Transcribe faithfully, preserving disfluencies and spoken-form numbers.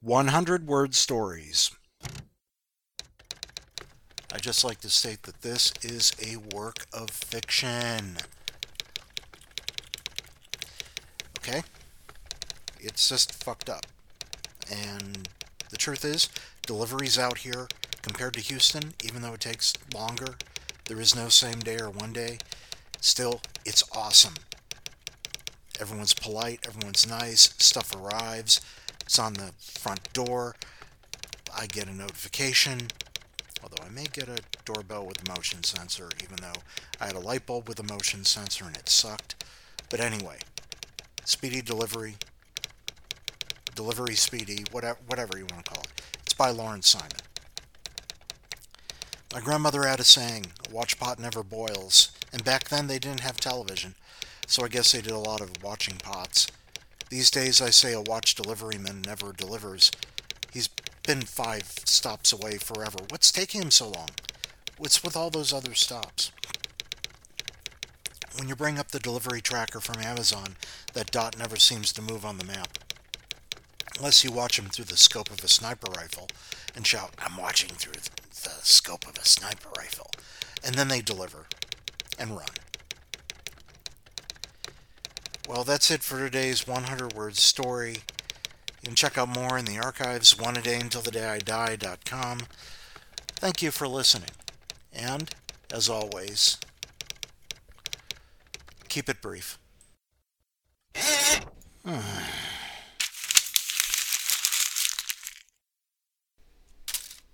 one hundred word stories. I just like to state that this is a work of fiction. Okay? It's just fucked up. And the truth is, deliveries out here, compared to Houston, even though it takes longer, there is no same day or one day, still, it's awesome. Everyone's polite, everyone's nice, stuff arrives, it's on the front door, I get a notification, although I may get a doorbell with a motion sensor, even though I had a light bulb with a motion sensor and it sucked. But anyway, speedy delivery, delivery speedy, whatever, whatever you want to call it. It's by Lawrence Simon. My grandmother had a saying, a watch pot never boils, and back then they didn't have television, so I guess they did a lot of watching pots. These days I say a watch deliveryman never delivers. He's been five stops away forever. What's taking him so long? What's with all those other stops? When you bring up the delivery tracker from Amazon, that dot never seems to move on the map. Unless you watch him through the scope of a sniper rifle and shout, "I'm watching through the scope of a sniper rifle." And then they deliver and run. Well, that's it for today's one hundred word story. You can check out more in the archives, one a day until the day I die dot com. Thank you for listening. And, as always, keep it brief.